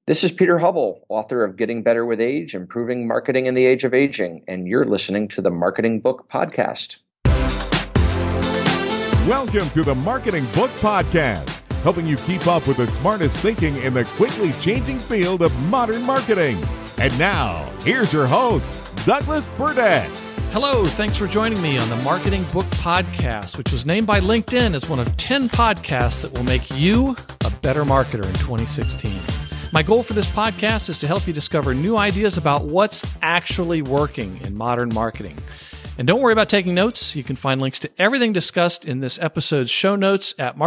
This is Peter Hubble, author of Getting Better with Age, Improving Marketing in the Age of Aging, and you're listening to the Marketing Book Podcast. Welcome to the Marketing Book Podcast, helping you keep up with the smartest thinking in the quickly changing field of modern marketing. And now, here's your host, Douglas Burdett. Hello, thanks for joining me on the Marketing Book Podcast, which was named by LinkedIn as one of 10 podcasts that will make you a better marketer in 2016. My goal for this podcast is to help you discover new ideas about what's actually working in modern marketing. And don't worry about taking notes. You can find links to everything discussed in this episode's show notes at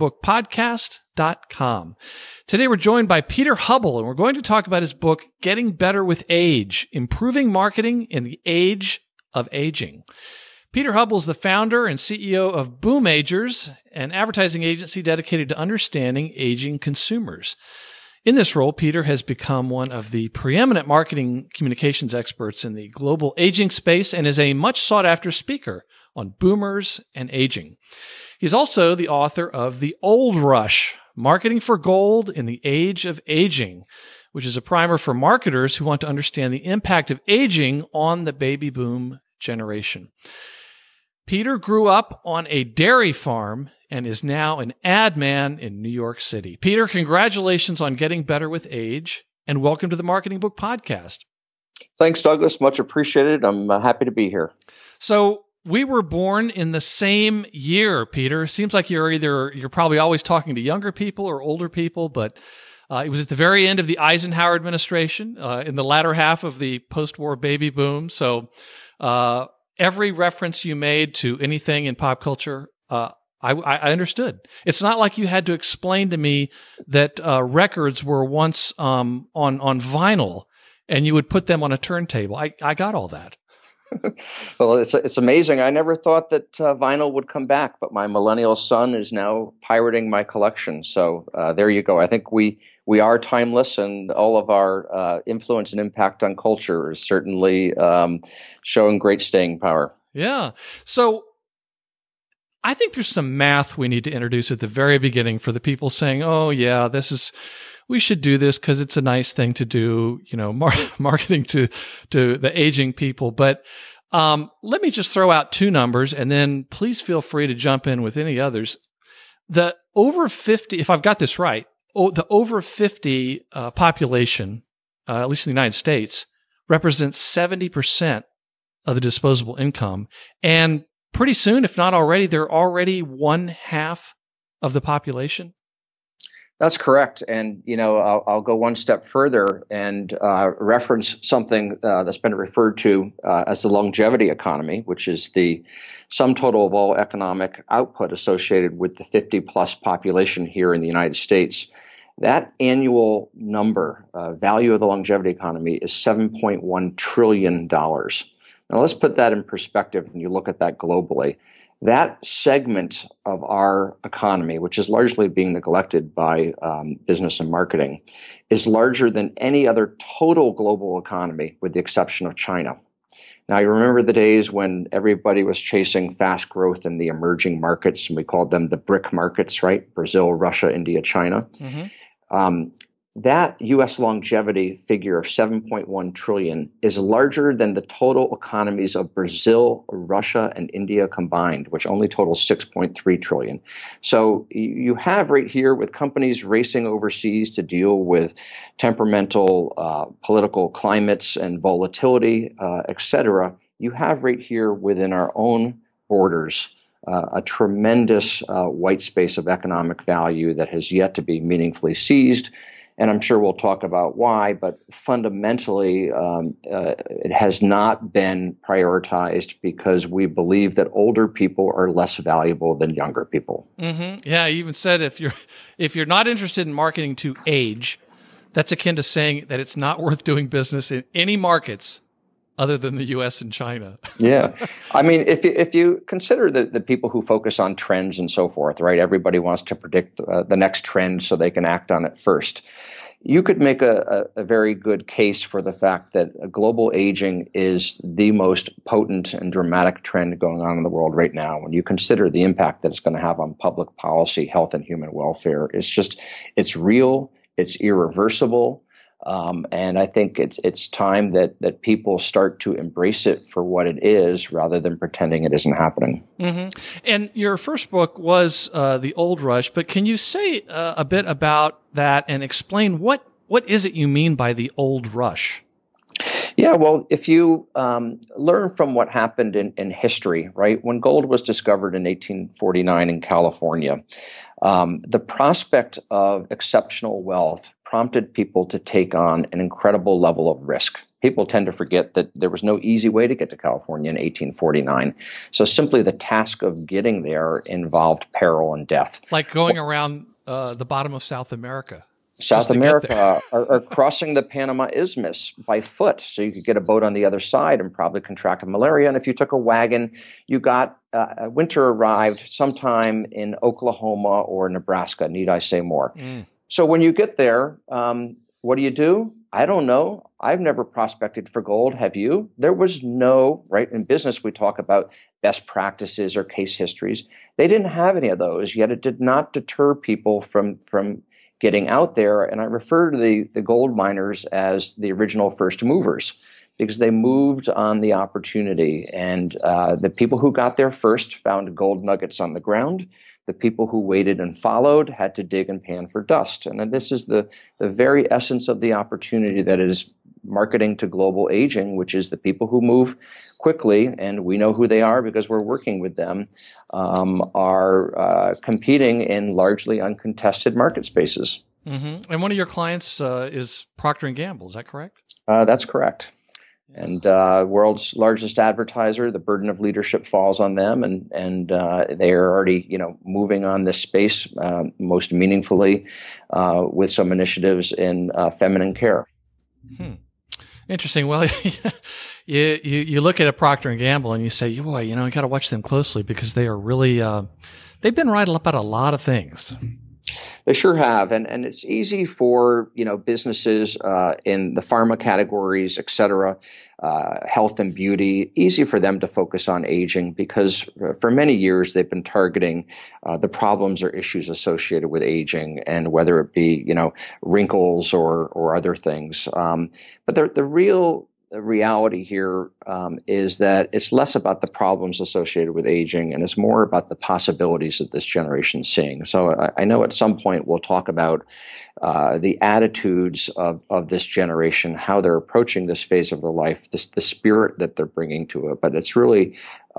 marketingbookpodcast.com. Today we're joined by Peter Hubble, and we're going to talk about his book, Getting Better with Age, Improving Marketing in the Age of Aging. Peter Hubble is the founder and CEO of Boomagers, an advertising agency dedicated to understanding aging consumers. In this role, Peter has become one of the preeminent marketing communications experts in the global aging space and is a much sought-after speaker on boomers and aging. He's also the author of The Old Rush, Marketing for Gold in the Age of Aging, which is a primer for marketers who want to understand the impact of aging on the baby boom generation. Peter grew up on a dairy farm and is now an ad man in New York City. Peter, congratulations on Getting Better with Age, and welcome to the Marketing Book Podcast. Thanks, Douglas. Much appreciated. I'm happy to be here. So we were born in the same year, Peter. Seems like you're probably always talking to younger people or older people, but it was at the very end of the Eisenhower administration, in the latter half of the post-war baby boom. So every reference you made to anything in pop culture, I understood. It's not like you had to explain to me that records were once on vinyl and you would put them on a turntable. I got all that. Well, it's amazing. I never thought that vinyl would come back, but my millennial son is now pirating my collection. So there you go. I think we are timeless, and all of our influence and impact on culture is certainly showing great staying power. Yeah. So I think there's some math we need to introduce at the very beginning for the people saying, oh, yeah, we should do this because it's a nice thing to do, marketing to the aging people. But let me just throw out two numbers, and then please feel free to jump in with any others. The over 50, if I've got this right, the over 50 population, at least in the United States, represents 70% of the disposable income. And pretty soon, if not already, they're already one half of the population. That's correct. And, I'll go one step further and reference something that's been referred to as the longevity economy, which is the sum total of all economic output associated with the 50-plus population here in the United States. That annual number, value of the longevity economy, is $7.1 trillion. Now, let's put that in perspective when you look at that globally. That segment of our economy, which is largely being neglected by business and marketing, is larger than any other total global economy, with the exception of China. Now, you remember the days when everybody was chasing fast growth in the emerging markets, and we called them the BRIC markets, right? Brazil, Russia, India, China. Mm-hmm. That U.S. longevity figure of $7.1 trillion is larger than the total economies of Brazil, Russia, and India combined, which only totals $6.3 trillion. So you have right here, with companies racing overseas to deal with temperamental political climates and volatility, et cetera, you have right here within our own borders a tremendous white space of economic value that has yet to be meaningfully seized. And I'm sure we'll talk about why, but fundamentally, it has not been prioritized because we believe that older people are less valuable than younger people. Mm-hmm. Yeah, you even said if you're not interested in marketing to age, that's akin to saying that it's not worth doing business in any markets other than the U.S. and China. Yeah. I mean, if you consider the people who focus on trends and so forth, right? Everybody wants to predict the next trend so they can act on it first. You could make a very good case for the fact that global aging is the most potent and dramatic trend going on in the world right now. When you consider the impact that it's going to have on public policy, health, and human welfare, it's real, it's irreversible. And I think it's time that people start to embrace it for what it is rather than pretending it isn't happening. Mm-hmm. And your first book was The Old Rush, but can you say a bit about that and explain what is it you mean by the old rush? Yeah, well, if you learn from what happened in history, right, when gold was discovered in 1849 in California, the prospect of exceptional wealth prompted people to take on an incredible level of risk. People tend to forget that there was no easy way to get to California in 1849. So simply the task of getting there involved peril and death. Like going around the bottom of South America. South America or crossing the Panama Isthmus by foot, so you could get a boat on the other side and probably contract malaria. And if you took a wagon, you got winter arrived sometime in Oklahoma or Nebraska. Need I say more? So when you get there, what do? I don't know. I've never prospected for gold. Have you? There was no, right? In business, we talk about best practices or case histories. They didn't have any of those, yet it did not deter people from getting out there. And I refer to the gold miners as the original first movers because they moved on the opportunity. And the people who got there first found gold nuggets on the ground. The people who waited and followed had to dig and pan for dust. And this is the very essence of the opportunity that is marketing to global aging, which is the people who move quickly, and we know who they are because we're working with them, are competing in largely uncontested market spaces. Mm-hmm. And one of your clients is Procter & Gamble, is that correct? That's correct. And world's largest advertiser, the burden of leadership falls on them, and they are already, moving on this space most meaningfully with some initiatives in feminine care. Interesting. Well, you look at a Procter & Gamble and you say, boy, you got to watch them closely because they are really they've been right about a lot of things. They sure have, and it's easy for businesses in the pharma categories, et cetera, health and beauty, easy for them to focus on aging because for many years they've been targeting the problems or issues associated with aging, and whether it be wrinkles or other things. But the real reality here is that it's less about the problems associated with aging, and it's more about the possibilities that this generation is seeing. So I know at some point we'll talk about the attitudes of this generation, how they're approaching this phase of their life, the spirit that they're bringing to it. But it's really,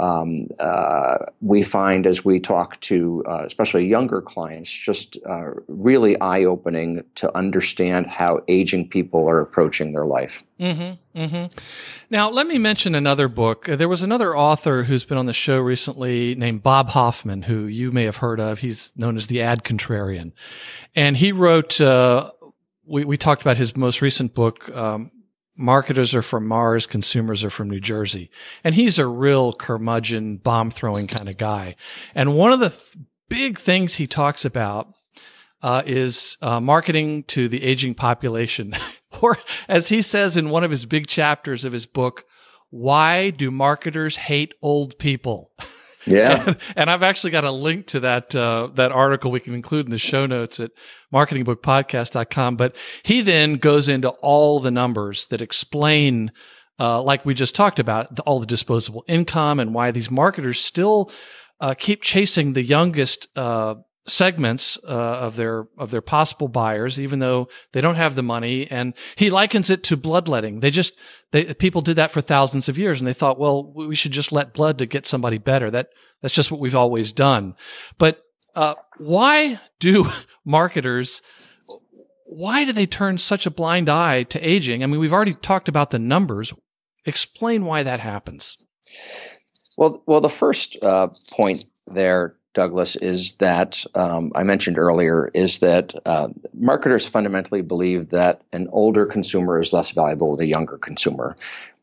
we find as we talk to especially younger clients, just really eye-opening to understand how aging people are approaching their life. Mm-hmm, mm-hmm. Now, let me mention another book. There was another author who's been on the show recently named Bob Hoffman, who you may have heard of. He's known as the Ad Contrarian. And he wrote, we talked about his most recent book, Marketers Are from Mars, Consumers Are from New Jersey. And he's a real curmudgeon, bomb-throwing kind of guy. And one of the big things he talks about is marketing to the aging population. Or, as he says in one of his big chapters of his book, why do marketers hate old people? Yeah. And I've actually got a link to that article we can include in the show notes at marketingbookpodcast.com. But he then goes into all the numbers that explain, like we just talked about, all the disposable income and why these marketers still keep chasing the youngest segments of their possible buyers, even though they don't have the money. And he likens it to bloodletting. People did that for thousands of years, and they thought, well, we should just let blood to get somebody better. That's just what we've always done. But why do marketers? Why do they turn such a blind eye to aging? I mean, we've already talked about the numbers. Explain why that happens. Well, the first point there, Douglas, is that I mentioned earlier is that marketers fundamentally believe that an older consumer is less valuable than a younger consumer.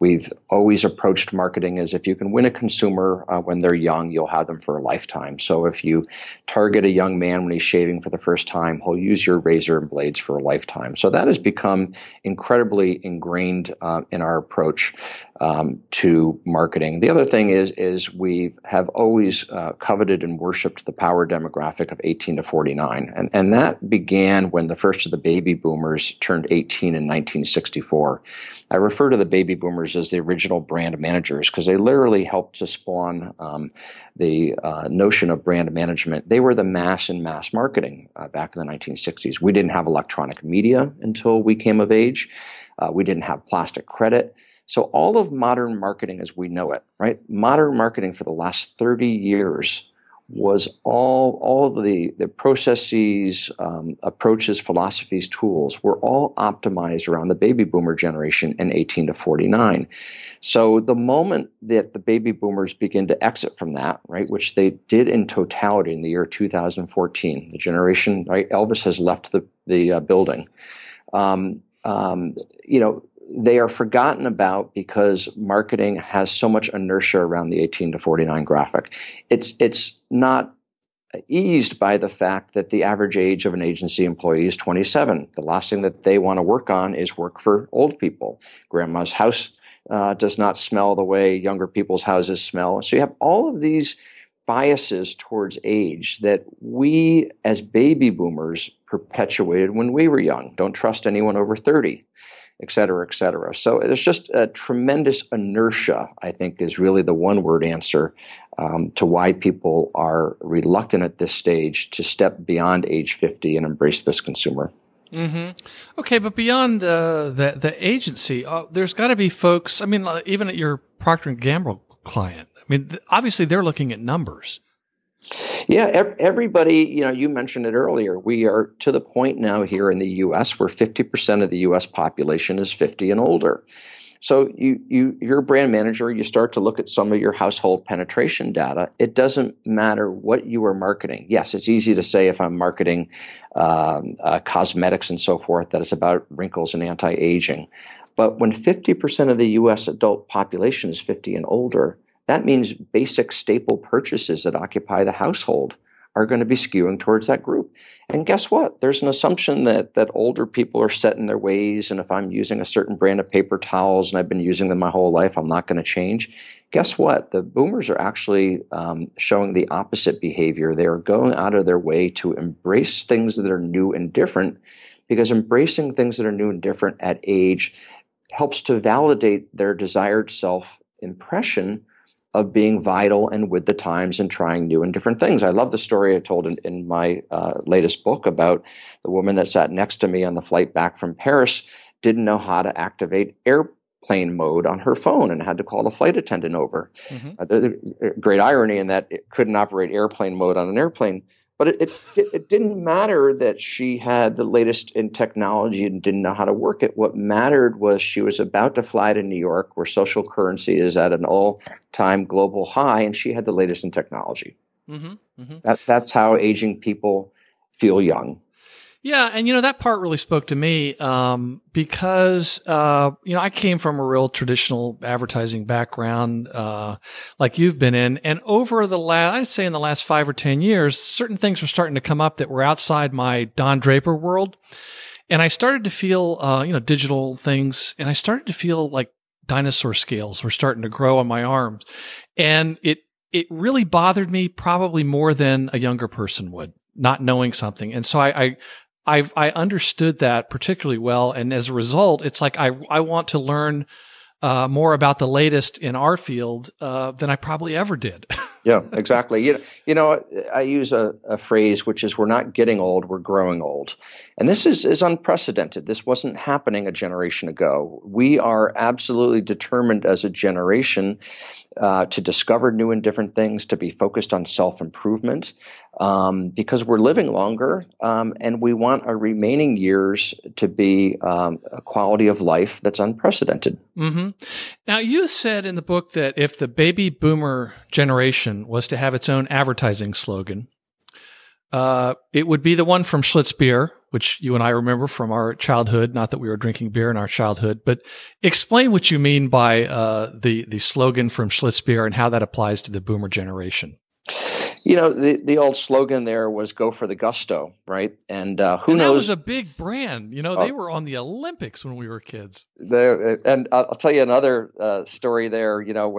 We've always approached marketing as if you can win a consumer when they're young, you'll have them for a lifetime. So if you target a young man when he's shaving for the first time, he'll use your razor and blades for a lifetime. So that has become incredibly ingrained in our approach to marketing. The other thing is we have always coveted and worshipped the power demographic of 18 to 49. And that began when the first of the baby boomers turned 18 in 1964. I refer to the baby boomers as the original brand managers because they literally helped to spawn the notion of brand management. They were the mass in mass marketing back in the 1960s. We didn't have electronic media until we came of age. We didn't have plastic credit. So all of modern marketing as we know it, right? Modern marketing for the last 30 years was all of the processes, approaches, philosophies, tools were all optimized around the baby boomer generation in 18 to 49. So the moment that the baby boomers begin to exit from that, right, which they did in totality in the year 2014, the generation, right, Elvis has left the building. They are forgotten about because marketing has so much inertia around the 18 to 49 graphic. It's not eased by the fact that the average age of an agency employee is 27. The last thing that they want to work on is work for old people. Grandma's house does not smell the way younger people's houses smell. So you have all of these biases towards age that we as baby boomers perpetuated when we were young. Don't trust anyone over 30. Et cetera, et cetera. So there's just a tremendous inertia, I think, is really the one-word answer to why people are reluctant at this stage to step beyond age 50 and embrace this consumer. Mm-hmm. Okay, but beyond the agency, there's got to be folks, I mean, even at your Procter & Gamble client, I mean, obviously they're looking at numbers. Yeah, everybody, you mentioned it earlier. We are to the point now here in the U.S. where 50% of the U.S. population is 50 and older. So you're a brand manager, you start to look at some of your household penetration data. It doesn't matter what you are marketing. Yes, it's easy to say if I'm marketing cosmetics and so forth that it's about wrinkles and anti-aging. But when 50% of the U.S. adult population is 50 and older, that means basic staple purchases that occupy the household are going to be skewing towards that group. And guess what? There's an assumption that older people are set in their ways, and if I'm using a certain brand of paper towels and I've been using them my whole life, I'm not going to change. Guess what? The boomers are actually showing the opposite behavior. They are going out of their way to embrace things that are new and different, because embracing things that are new and different at age helps to validate their desired self-impression of being vital and with the times and trying new and different things. I love the story I told in my latest book about the woman that sat next to me on the flight back from Paris, didn't know how to activate airplane mode on her phone and had to call the flight attendant over. Mm-hmm. The great irony in that it couldn't operate airplane mode on an airplane. But it didn't matter that she had the latest in technology and didn't know how to work it. What mattered was she was about to fly to New York, where social currency is at an all-time global high, and she had the latest in technology. Mm-hmm. Mm-hmm. That's how aging people feel young. Yeah, and that part really spoke to me because I came from a real traditional advertising background, like you've been in, and over I'd say in the last 5 or 10 years, certain things were starting to come up that were outside my Don Draper world, and I started to feel digital things, and I started to feel like dinosaur scales were starting to grow on my arms, and it really bothered me probably more than a younger person would, not knowing something, and so I understood that particularly well, and as a result, it's like I want to learn more about the latest in our field than I probably ever did. Yeah, exactly. I use a phrase which is, we're not getting old, we're growing old. And this is unprecedented. This wasn't happening a generation ago. We are absolutely determined as a generation to discover new and different things, to be focused on self-improvement, because we're living longer, and we want our remaining years to be a quality of life that's unprecedented. Mm-hmm. Now, you said in the book that if the baby boomer generation was to have its own advertising slogan, it would be the one from Schlitz Beer, which you and I remember from our childhood. Not that we were drinking beer in our childhood, but explain what you mean by the slogan from Schlitz Beer and how that applies to the boomer generation. The old slogan there was "Go for the gusto," right? And who knows? That was a big brand. They were on the Olympics when we were kids. And I'll tell you another story there.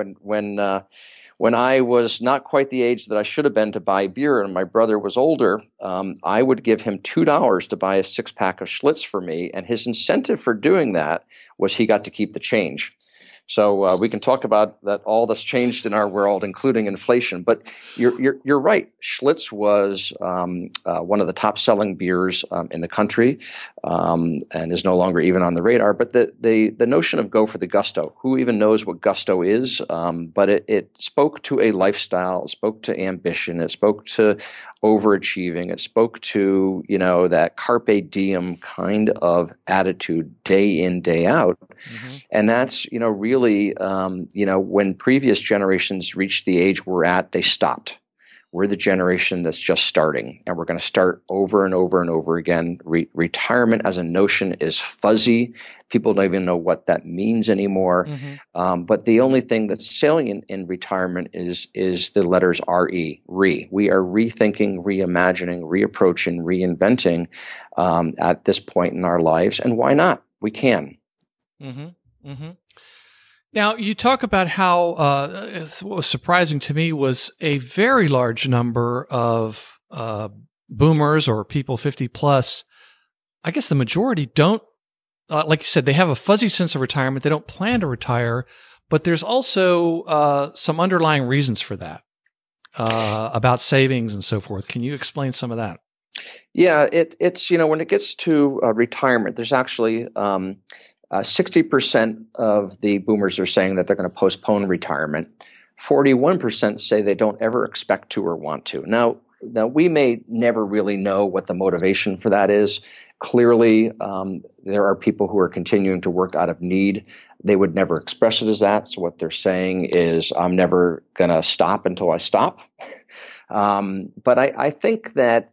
When I was not quite the age that I should have been to buy beer, and my brother was older, I would give him $2 to buy a 6-pack of Schlitz for me, and his incentive for doing that was he got to keep the change. So we can talk about that. All that's changed in our world, including inflation. But you're right. Schlitz was one of the top-selling beers in the country, and is no longer even on the radar. But the notion of "go for the gusto," who even knows what gusto is? But it spoke to a lifestyle. It spoke to ambition. It spoke to overachieving. It spoke to that carpe diem kind of attitude, day in, day out. Mm-hmm. And that's really when previous generations reached the age we're at, they stopped. We're the generation that's just starting, and we're going to start over and over and over again. Retirement as a notion is fuzzy. People don't even know what that means anymore. Mm-hmm. But the only thing that's salient in retirement is the letters RE, re. We are rethinking, reimagining, reapproaching, reinventing at this point in our lives. And why not? We can. Mm-hmm. Mm-hmm. Now, you talk about how what was surprising to me was a very large number of boomers or people 50 plus. I guess the majority don't, like you said, they have a fuzzy sense of retirement. They don't plan to retire, but there's also some underlying reasons for that about savings and so forth. Can you explain some of that? Yeah, it's when it gets to retirement, there's actually 60% of the boomers are saying that they're going to postpone retirement. 41% say they don't ever expect to or want to. Now we may never really know what the motivation for that is. Clearly, there are people who are continuing to work out of need. They would never express it as that. So what they're saying is, I'm never going to stop until I stop. But I think that,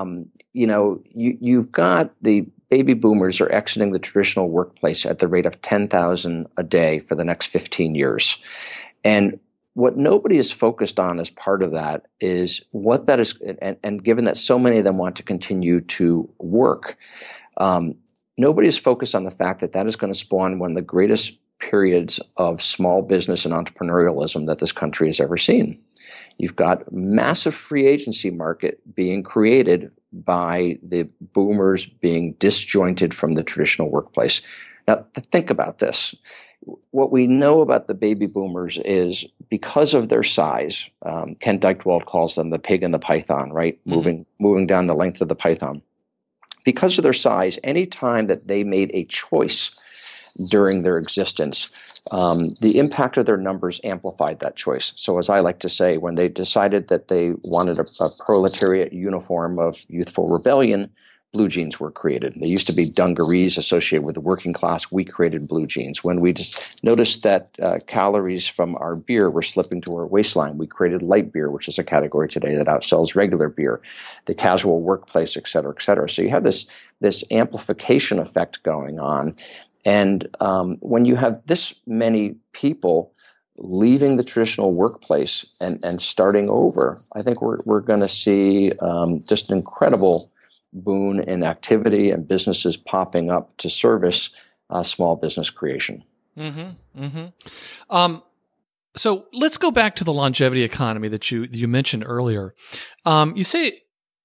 you've got the baby boomers are exiting the traditional workplace at the rate of 10,000 a day for the next 15 years. And what nobody is focused on as part of that is what that is, and given that so many of them want to continue to work, nobody is focused on the fact that that is going to spawn one of the greatest periods of small business and entrepreneurialism that this country has ever seen. You've got massive free agency market being created by the boomers being disjointed from the traditional workplace. Now, think about this. What we know about the baby boomers is because of their size, Ken Dykewald calls them the pig and the python, right? Mm-hmm. Moving down the length of the python. Because of their size, any time that they made a choice during their existence, the impact of their numbers amplified that choice. So as I like to say, when they decided that they wanted a proletariat uniform of youthful rebellion, blue jeans were created. They used to be dungarees associated with the working class. We created blue jeans. When we just noticed that calories from our beer were slipping to our waistline, we created light beer, which is a category today that outsells regular beer, the casual workplace, et cetera, et cetera. So you have this amplification effect going on. And when you have this many people leaving the traditional workplace and starting over, I think we're going to see just an incredible boon in activity and businesses popping up to service small business creation. Mm-hmm. Mm-hmm. So let's go back to the longevity economy that you mentioned earlier. You say,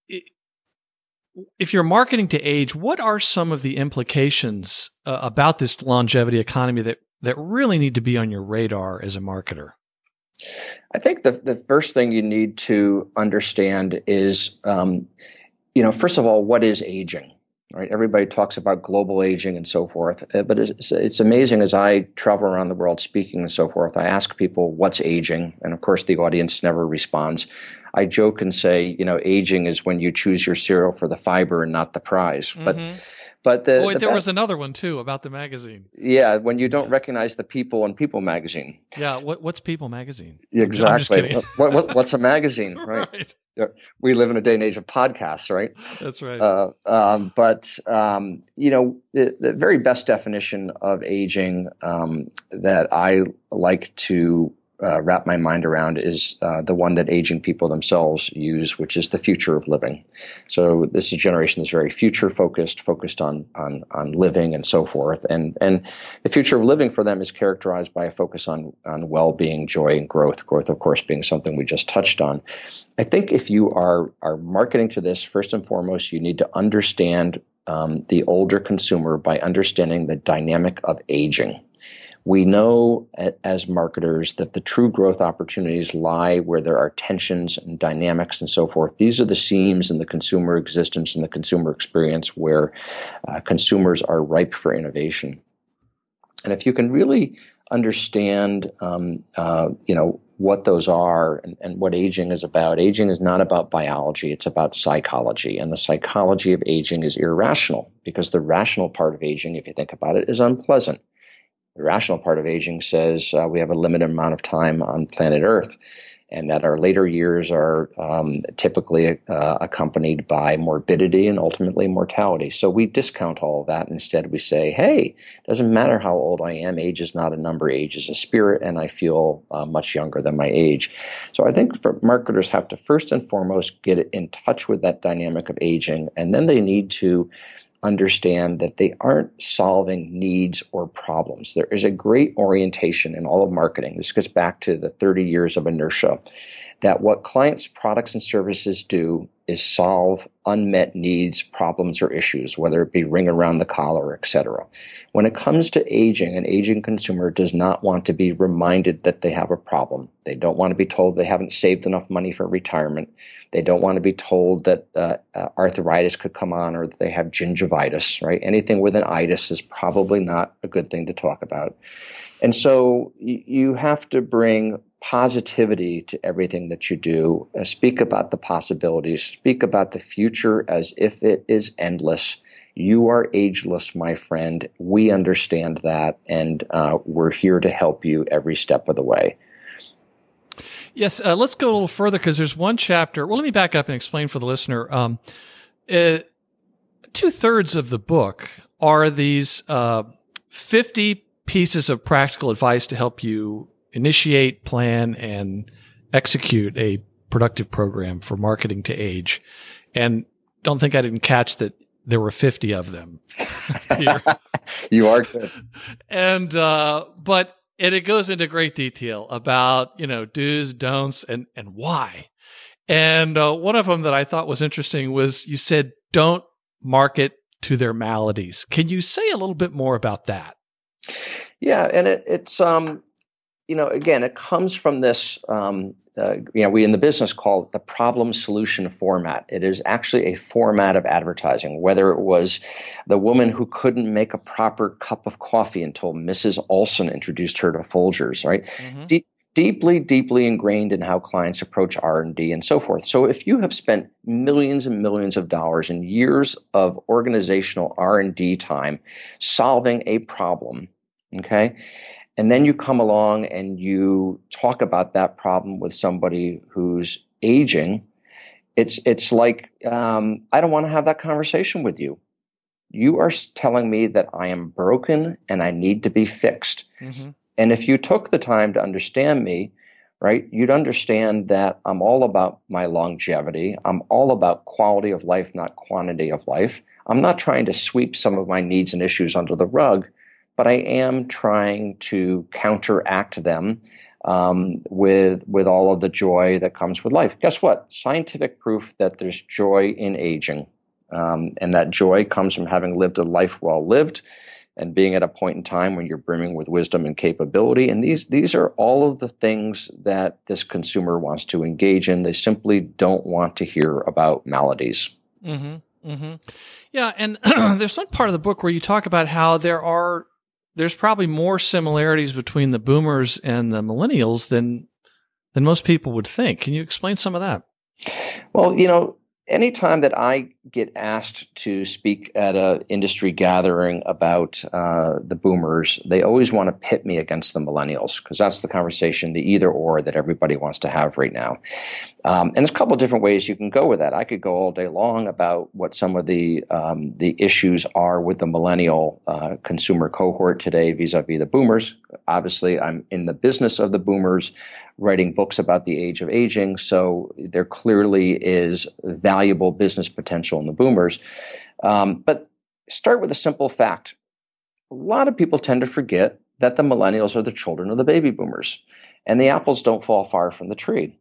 if you're marketing to age, what are some of the implications about this longevity economy that really need to be on your radar as a marketer? I think the first thing you need to understand is, first of all, what is aging? Right? Everybody talks about global aging and so forth, but it's amazing as I travel around the world speaking and so forth, I ask people what's aging, and of course the audience never responds. I joke and say, aging is when you choose your cereal for the fiber and not the prize. Mm-hmm. But there was another one too about the magazine. Yeah, when you don't recognize the people in People magazine. Yeah, what's People magazine? Exactly. I'm just kidding. What's a magazine, right? Right. We live in a day and age of podcasts, right? That's right. The very best definition of aging that I like to wrap my mind around is the one that aging people themselves use, which is the future of living. So this is a generation that's very future focused on living and so forth. And the future of living for them is characterized by a focus on well-being, joy, and growth. Growth, of course, being something we just touched on. I think if you are marketing to this, first and foremost, you need to understand the older consumer by understanding the dynamic of aging. We know as marketers that the true growth opportunities lie where there are tensions and dynamics and so forth. These are the seams in the consumer existence and the consumer experience where consumers are ripe for innovation. And if you can really understand, what those are and what aging is about. Aging is not about biology, it's about psychology. And the psychology of aging is irrational because the rational part of aging, if you think about it, is unpleasant. The rational part of aging says we have a limited amount of time on planet Earth and that our later years are typically accompanied by morbidity and ultimately mortality. So we discount all of that. Instead, we say, hey, it doesn't matter how old I am. Age is not a number. Age is a spirit, and I feel much younger than my age. So I think marketers have to first and foremost get in touch with that dynamic of aging, and then they need to understand that they aren't solving needs or problems. There is a great orientation in all of marketing. This goes back to the 30 years of inertia, that what clients' products and services do is solve unmet needs, problems, or issues, whether it be ring around the collar, etc. When it comes to aging, an aging consumer does not want to be reminded that they have a problem. They don't want to be told they haven't saved enough money for retirement. They don't want to be told that arthritis could come on or that they have gingivitis, right? Anything with an itis is probably not a good thing to talk about. And so you have to bring positivity to everything that you do. Speak about the possibilities. Speak about the future as if it is endless. You are ageless, my friend. We understand that, and we're here to help you every step of the way. Yes, let's go a little further because there's one chapter. Well, let me back up and explain for the listener. 2/3 of the book are these 50 pieces of practical advice to help you initiate, plan, and execute a productive program for marketing to age. And don't think I didn't catch that there were 50 of them. You are good. And, but it goes into great detail about, do's, don'ts, and why. And one of them that I thought was interesting was you said, don't market to their maladies. Can you say a little bit more about that? Yeah, and it's again, it comes from this, we in the business call it the problem solution format. It is actually a format of advertising, whether it was the woman who couldn't make a proper cup of coffee until Mrs. Olson introduced her to Folgers, right? Mm-hmm. Deeply, deeply ingrained in how clients approach R&D and so forth. So if you have spent millions and millions of dollars and years of organizational R&D time solving a problem, okay, and then you come along and you talk about that problem with somebody who's aging, it's like, I don't want to have that conversation with you. You are telling me that I am broken and I need to be fixed. Mm-hmm. And if you took the time to understand me, right, you'd understand that I'm all about my longevity. I'm all about quality of life, not quantity of life. I'm not trying to sweep some of my needs and issues under the rug, but I am trying to counteract them with all of the joy that comes with life. Guess what? Scientific proof that there's joy in aging, and that joy comes from having lived a life well lived and being at a point in time when you're brimming with wisdom and capability. And these are all of the things that this consumer wants to engage in. They simply don't want to hear about maladies. Mm-hmm. Mm-hmm. Yeah, and there's one part of the book where you talk about how there's probably more similarities between the boomers and the millennials than most people would think. Can you explain some of that? Well, anytime that I get asked to speak at an industry gathering about the boomers, they always want to pit me against the millennials, because that's the conversation, the either or that everybody wants to have right now. And there's a couple of different ways you can go with that. I could go all day long about what some of the issues are with the millennial consumer cohort today vis-a-vis the boomers. Obviously, I'm in the business of the boomers, writing books about the age of aging. So there clearly is valuable business potential in the boomers. But start with a simple fact. A lot of people tend to forget that the millennials are the children of the baby boomers, and the apples don't fall far from the tree.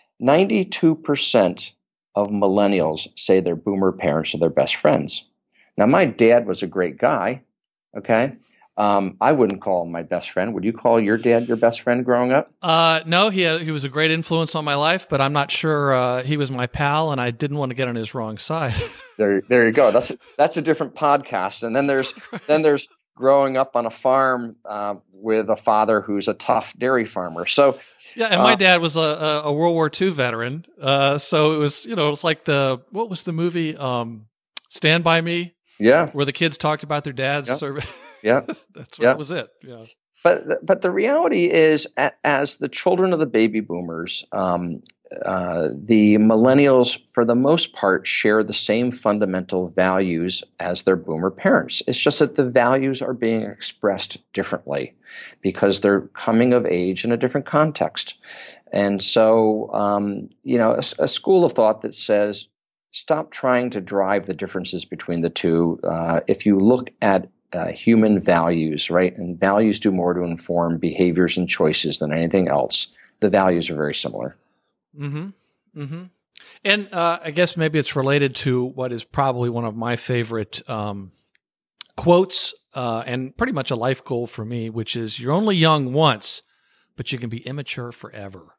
92% of millennials say their boomer parents are their best friends. Now, my dad was a great guy, okay? I wouldn't call him my best friend. Would you call your dad your best friend growing up? No, he was a great influence on my life, but I'm not sure he was my pal, and I didn't want to get on his wrong side. There you go. That's a different podcast. And then there's growing up on a farm with a father who's a tough dairy farmer. So yeah, and my dad was a World War II veteran. So it was, it's like what was the movie Stand By Me? Yeah, where the kids talked about their dad's service. Yeah, that was it. Yeah, but the reality is, as the children of the baby boomers, the millennials, for the most part, share the same fundamental values as their boomer parents. It's just that the values are being expressed differently because they're coming of age in a different context. And so, a school of thought that says, stop trying to drive the differences between the two. If you look at human values, right, and values do more to inform behaviors and choices than anything else, the values are very similar. Mm-hmm. Mm-hmm. And I guess maybe it's related to what is probably one of my favorite quotes and pretty much a life goal for me, which is, you're only young once, but you can be immature forever.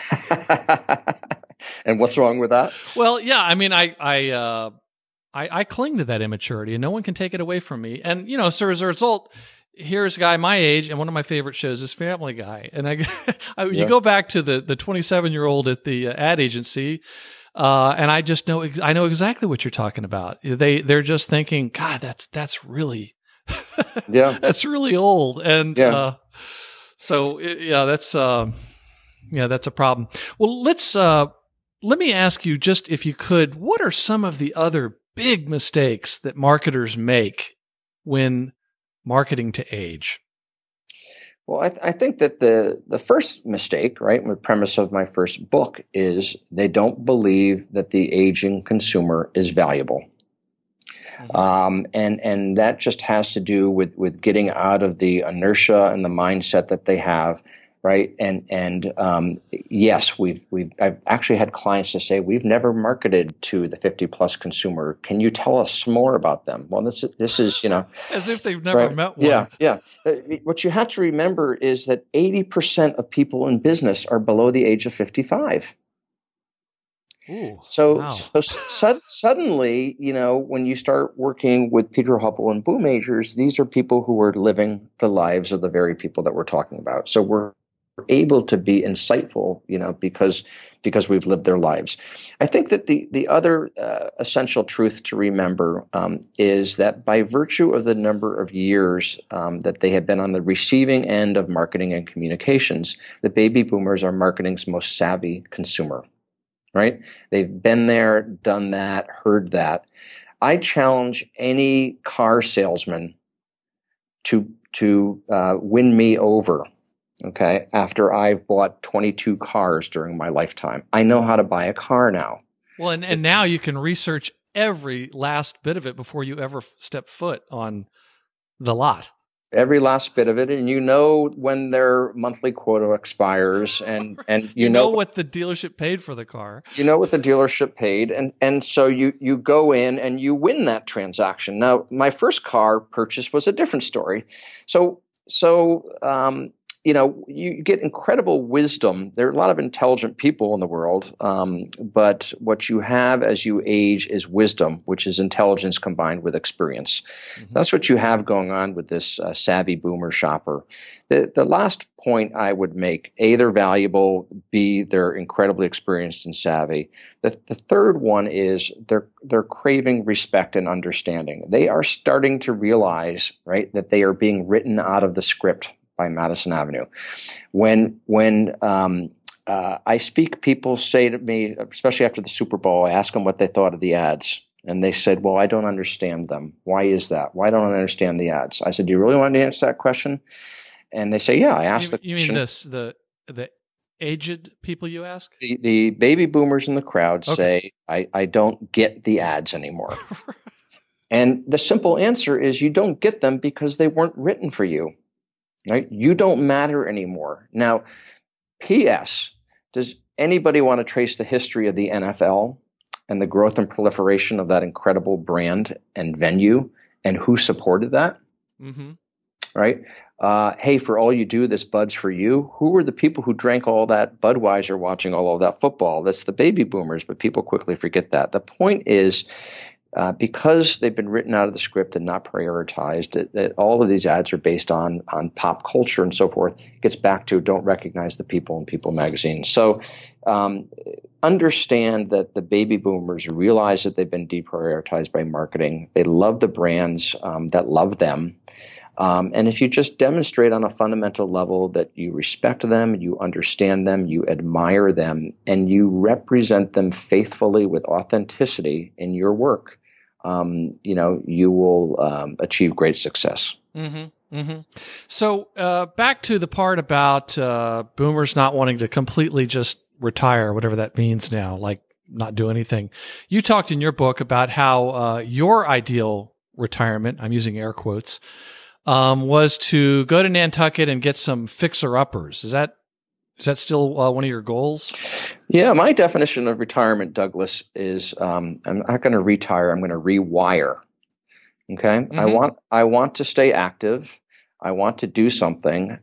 And what's wrong with that? Well, yeah, I mean, I cling to that immaturity, and no one can take it away from me. And, so as a result, here's a guy my age, and one of my favorite shows is Family Guy. And you go back to the 27-year-old at the ad agency, and I just know I know exactly what you're talking about. They're just thinking, God, that's really that's really old. And that's a problem. Well, let me ask you, just if you could, what are some of the other big mistakes that marketers make when marketing to age? Well, I think that the first mistake, right, the premise of my first book is they don't believe that the aging consumer is valuable. Mm-hmm. And that just has to do with getting out of the inertia and the mindset that they have. Right. And yes, I've actually had clients to say, we've never marketed to the 50 plus consumer. Can you tell us more about them? Well, this is, as if they've never met one. Yeah. What you have to remember is that 80% of people in business are below the age of 55. Ooh, so wow. Suddenly, when you start working with Peter Hubbell and Boom Agers, these are people who are living the lives of the very people that we're talking about. So we're able to be insightful, because we've lived their lives. I think that the other essential truth to remember is that by virtue of the number of years that they have been on the receiving end of marketing and communications, the baby boomers are marketing's most savvy consumer, right? They've been there, done that, heard that. I challenge any car salesman to win me over. Okay, after I've bought 22 cars during my lifetime, I know how to buy a car now. Well, and now you can research every last bit of it before you ever step foot on the lot. Every last bit of it, and when their monthly quota expires, and you know what the dealership paid for the car. You know what the dealership paid, and so you go in and you win that transaction. Now, my first car purchase was a different story. So you get incredible wisdom. There are a lot of intelligent people in the world, but what you have as you age is wisdom, which is intelligence combined with experience. Mm-hmm. That's what you have going on with this savvy boomer shopper. The last point I would make, A, they're valuable, B, they're incredibly experienced and savvy. The third one is they're craving respect and understanding. They are starting to realize, right, that they are being written out of the script by Madison Avenue. When I speak, people say to me, especially after the Super Bowl, I ask them what they thought of the ads. And they said, well, I don't understand them. Why is that? Why don't I understand the ads? I said, do you really want to answer that question? And they say, yeah, I asked the question. You mean the aged people you ask? The baby boomers in the crowd say, I don't get the ads anymore. And the simple answer is you don't get them because they weren't written for you. Right? You don't matter anymore. Now, P.S., does anybody want to trace the history of the NFL and the growth and proliferation of that incredible brand and venue and who supported that? Mm-hmm. Right? Hey, for all you do, this Bud's for you. Who were the people who drank all that Budweiser watching all of that football? That's the baby boomers, but people quickly forget that. The point is, because they've been written out of the script and not prioritized, that all of these ads are based on pop culture and so forth. It gets back to don't recognize the people in People magazine. So understand that the baby boomers realize that they've been deprioritized by marketing. They love the brands that love them. And if you just demonstrate on a fundamental level that you respect them, you understand them, you admire them, and you represent them faithfully with authenticity in your work, you will achieve great success. Mm-hmm. Mm-hmm. So back to the part about boomers not wanting to completely just retire, whatever that means now, like not do anything. You talked in your book about how your ideal retirement, I'm using air quotes, was to go to Nantucket and get some fixer-uppers. Is that still one of your goals? Yeah, my definition of retirement, Douglas, is I'm not going to retire. I'm going to rewire. Okay, mm-hmm. I want to stay active. I want to do something.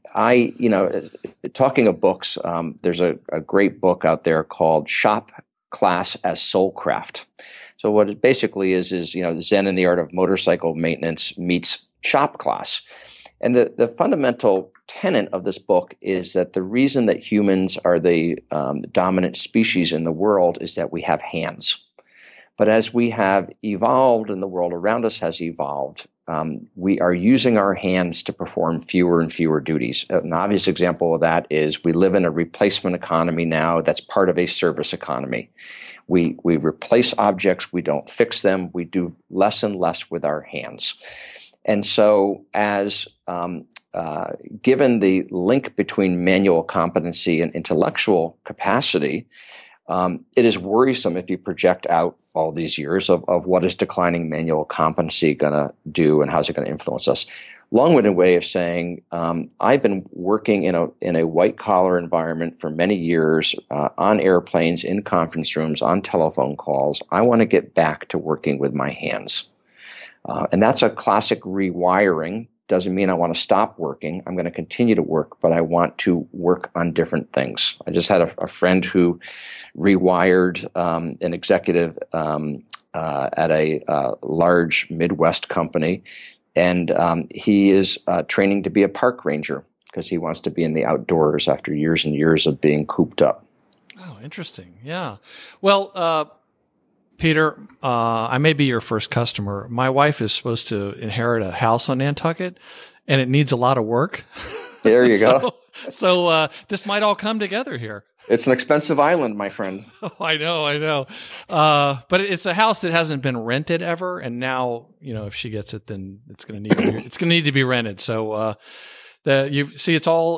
Talking of books, there's a great book out there called Shop Class as Soulcraft. So what it basically is Zen and the Art of Motorcycle Maintenance meets shop class. And the fundamental tenet of this book is that the reason that humans are the dominant species in the world is that we have hands. But as we have evolved and the world around us has evolved, we are using our hands to perform fewer and fewer duties. An obvious example of that is we live in a replacement economy now that's part of a service economy. We replace objects, we don't fix them, we do less and less with our hands. And so as given the link between manual competency and intellectual capacity, it is worrisome if you project out all these years of what is declining manual competency going to do and how's it going to influence us. Long-winded way of saying I've been working in a white-collar environment for many years, on airplanes, in conference rooms, on telephone calls. I want to get back to working with my hands. And that's a classic rewiring. Doesn't mean I want to stop working. I'm going to continue to work, but I want to work on different things. I just had a friend who rewired an executive at a large Midwest company, and he is training to be a park ranger because he wants to be in the outdoors after years and years of being cooped up. Oh, interesting. Yeah. Well, Peter, I may be your first customer. My wife is supposed to inherit a house on Nantucket, and it needs a lot of work. There you go. So this might all come together here. It's an expensive island, my friend. Oh, I know. But it's a house that hasn't been rented ever, and now if she gets it, then it's going to need to be rented. So it's all.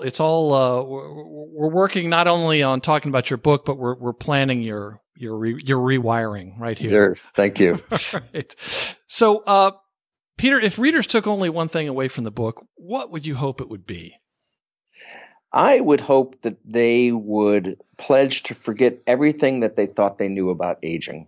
We're working not only on talking about your book, but we're planning your rewiring right here. There, thank you. Right. So, Peter, if readers took only one thing away from the book, what would you hope it would be? I would hope that they would pledge to forget everything that they thought they knew about aging.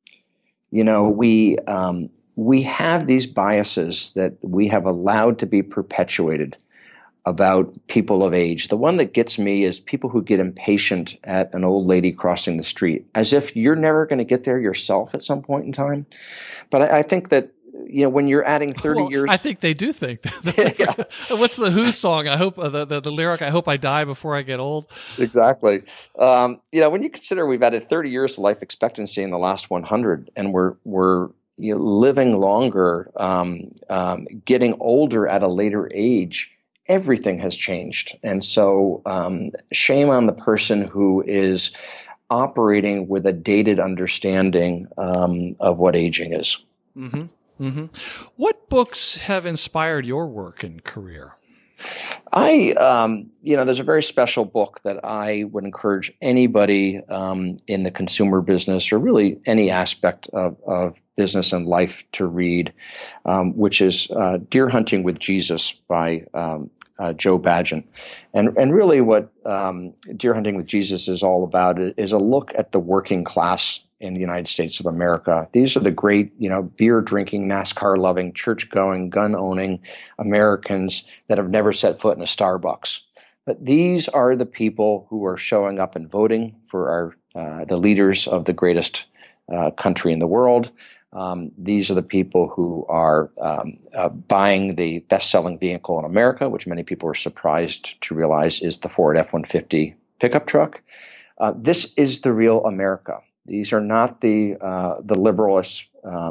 We have these biases that we have allowed to be perpetuated. about people of age. The one that gets me is people who get impatient at an old lady crossing the street, as if you're never going to get there yourself at some point in time. But I think that, when you're adding 30 years, I think they do think that. Yeah. What's the Who song? I hope the lyric, I hope I die before I get old. Exactly. When you consider we've added 30 years to life expectancy in the last 100, and we're living longer, getting older at a later age, everything has changed. And so shame on the person who is operating with a dated understanding of what aging is. Mm-hmm. Mm-hmm. What books have inspired your work and career? There's a very special book that I would encourage anybody in the consumer business, or really any aspect of business and life, to read, which is Deer Hunting with Jesus by Joe Badgen. And really what Deer Hunting with Jesus is all about is a look at the working class in the United States of America. These are the great, beer drinking, NASCAR loving, church going, gun owning Americans that have never set foot in a Starbucks. But these are the people who are showing up and voting for the leaders of the greatest country in the world. These are the people who are buying the best-selling vehicle in America, which many people are surprised to realize is the Ford F-150 pickup truck. This is the real America. These are not the liberalists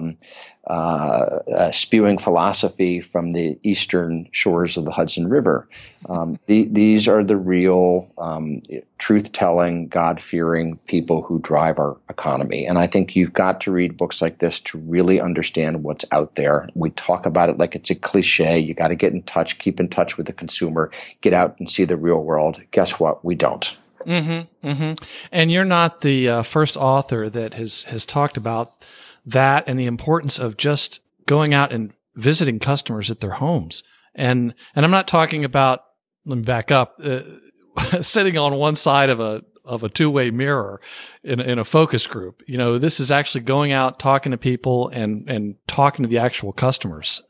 spewing philosophy from the eastern shores of the Hudson River. These are the real truth-telling, God-fearing people who drive our economy. And I think you've got to read books like this to really understand what's out there. We talk about it like it's a cliche. You got to get in touch, keep in touch with the consumer, get out and see the real world. Guess what? We don't. Mm-hmm, mm-hmm. And you're not the first author that has talked about that and the importance of just going out and visiting customers at their homes. And I'm not talking about, let me back up, sitting on one side of a two-way mirror in a focus group. This is actually going out, talking to people and talking to the actual customers.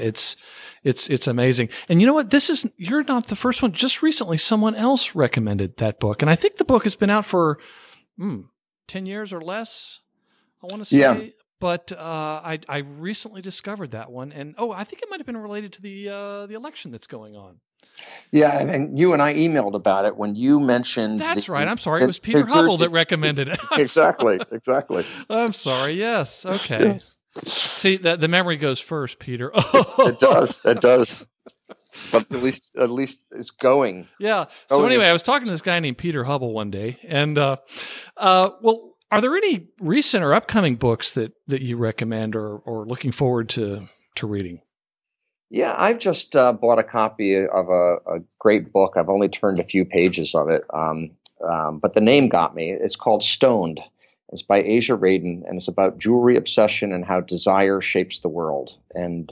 It's amazing. And you know what? You're not the first one. Just recently, someone else recommended that book. And I think the book has been out for 10 years or less, I want to say. Yeah. But I recently discovered that one. And, I think it might have been related to the election that's going on. Yeah, and you and I emailed about it when you mentioned... That's right. I'm sorry. It was Peter Hubble that recommended it. Exactly. I'm sorry. Yes. Okay. Yes. See, the memory goes first, Peter. It does. But at least it's going. Yeah. So anyway, I was talking to this guy named Peter Hubble one day, and are there any recent or upcoming books that you recommend or looking forward to reading? Yeah, I've just bought a copy of a great book. I've only turned a few pages of it, but the name got me. It's called Stoned. It's by Asia Radin, and it's about jewelry obsession and how desire shapes the world. And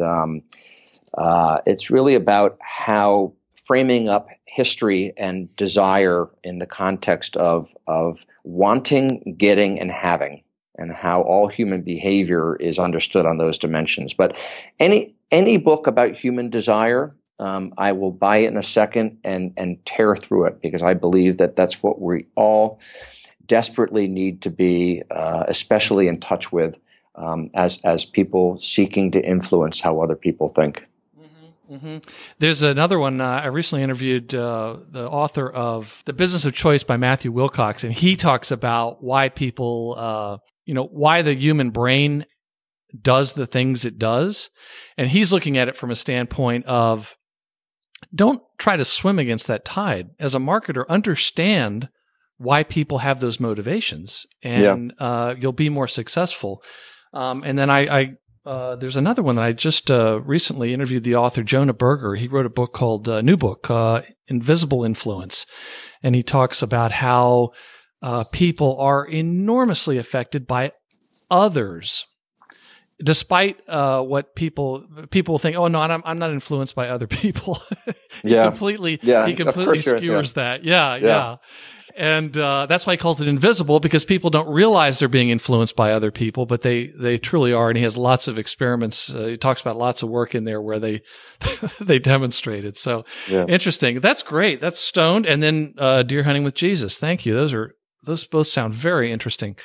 it's really about how framing up history and desire in the context of wanting, getting, and having, and how all human behavior is understood on those dimensions. But any book about human desire, I will buy it in a second and tear through it, because I believe that that's what we all desperately need to be, especially in touch with, as people seeking to influence how other people think. Mm-hmm. There's another one. I recently interviewed the author of The Business of Choice by Matthew Wilcox, and he talks about why people, why the human brain does the things it does. And he's looking at it from a standpoint of, don't try to swim against that tide. As a marketer, understand why people have those motivations, and you'll be more successful. And then there's another one that I just recently interviewed the author, Jonah Berger. He wrote a book called, new book, Invisible Influence. And he talks about how people are enormously affected by others. despite what people think, oh no, I'm not influenced by other people. He completely skewers that. Yeah. And that's why he calls it invisible, because people don't realize they're being influenced by other people, but they truly are. And he has lots of experiments. He talks about lots of work in there where they they demonstrated. So interesting. That's great. That's Stoned, and then Deer Hunting with Jesus. Thank you. Those both sound very interesting.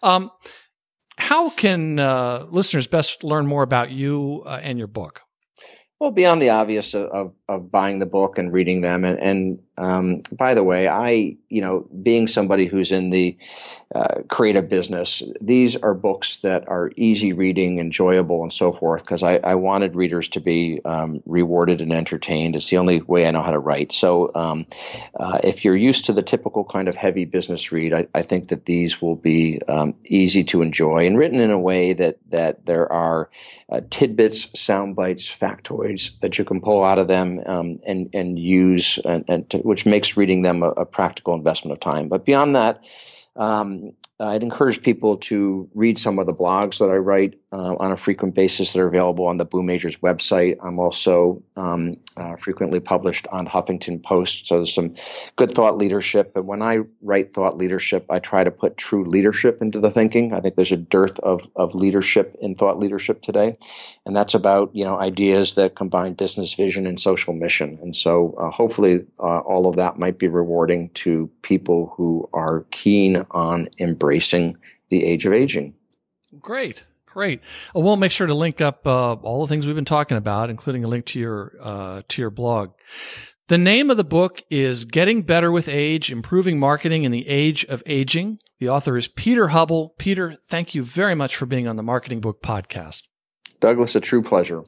How can listeners best learn more about you and your book? Well, beyond the obvious of buying the book and reading them, and by the way, being somebody who's in the creative business, these are books that are easy reading, enjoyable, and so forth, because I wanted readers to be rewarded and entertained. It's the only way I know how to write. So if you're used to the typical kind of heavy business read, I think that these will be easy to enjoy and written in a way that there are tidbits, sound bites, factoids that you can pull out of them and use, which makes reading them a practical investment of time. But beyond that, I'd encourage people to read some of the blogs that I write on a frequent basis that are available on the Boom Majors website. I'm also frequently published on Huffington Post, so there's some good thought leadership. And when I write thought leadership, I try to put true leadership into the thinking. I think there's a dearth of leadership in thought leadership today, and that's about ideas that combine business vision and social mission. And so hopefully all of that might be rewarding to people who are keen on embracing the age of aging. Great. We'll make sure to link up all the things we've been talking about, including a link to your blog. The name of the book is Getting Better with Age, Improving Marketing in the Age of Aging. The author is Peter Hubbell. Peter, thank you very much for being on the Marketing Book Podcast. Douglas, a true pleasure.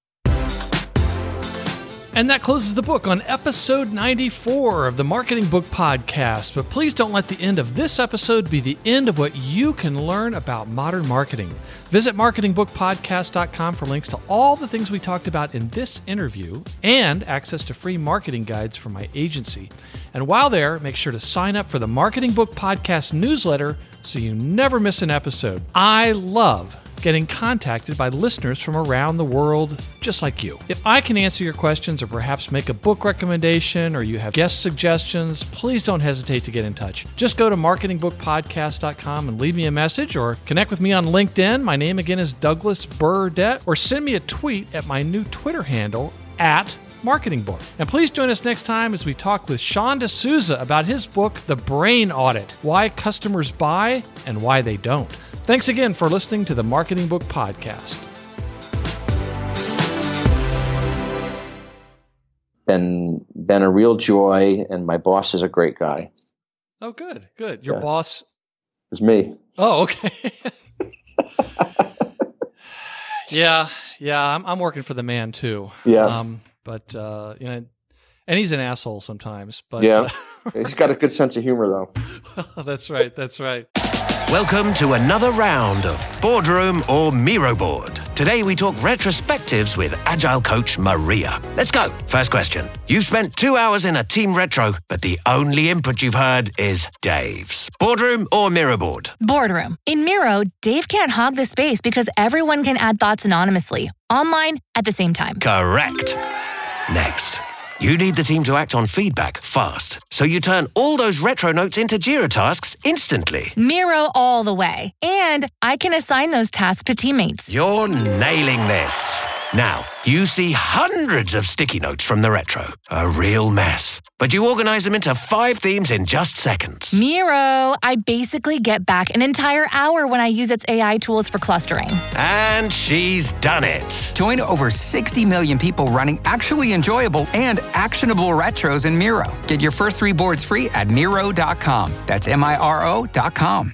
And that closes the book on episode 94 of the Marketing Book Podcast. But please don't let the end of this episode be the end of what you can learn about modern marketing. Visit marketingbookpodcast.com for links to all the things we talked about in this interview and access to free marketing guides from my agency. And while there, make sure to sign up for the Marketing Book Podcast newsletter so you never miss an episode. I love getting contacted by listeners from around the world just like you. If I can answer your questions or perhaps make a book recommendation or you have guest suggestions, please don't hesitate to get in touch. Just go to marketingbookpodcast.com and leave me a message or connect with me on LinkedIn. My name again is Douglas Burdett, or send me a tweet at my new Twitter handle @Marketing Book. And please join us next time as we talk with Sean D'Souza about his book, The Brain Audit: Why Customers Buy and Why They Don't. Thanks again for listening to the Marketing Book Podcast. Been a real joy, and my boss is a great guy. Oh, good. Your boss is me. Oh, okay. Yeah. I'm working for the man too. Yeah. But and he's an asshole sometimes. But he's got a good sense of humor, though. Well, that's right. Welcome to another round of Boardroom or Miro Board. Today we talk retrospectives with Agile coach Maria. Let's go. First question. You've spent 2 hours in a team retro, but the only input you've heard is Dave's. Boardroom or Miro Board? Boardroom. In Miro, Dave can't hog the space because everyone can add thoughts anonymously, online, at the same time. Correct. Next. You need the team to act on feedback fast, so you turn all those retro notes into Jira tasks instantly. Miro all the way. And I can assign those tasks to teammates. You're nailing this. Now, you see hundreds of sticky notes from the retro. A real mess. But you organize them into 5 themes in just seconds. Miro, I basically get back an entire hour when I use its AI tools for clustering. And she's done it. Join over 60 million people running actually enjoyable and actionable retros in Miro. Get your first 3 boards free at Miro.com. That's Miro.com.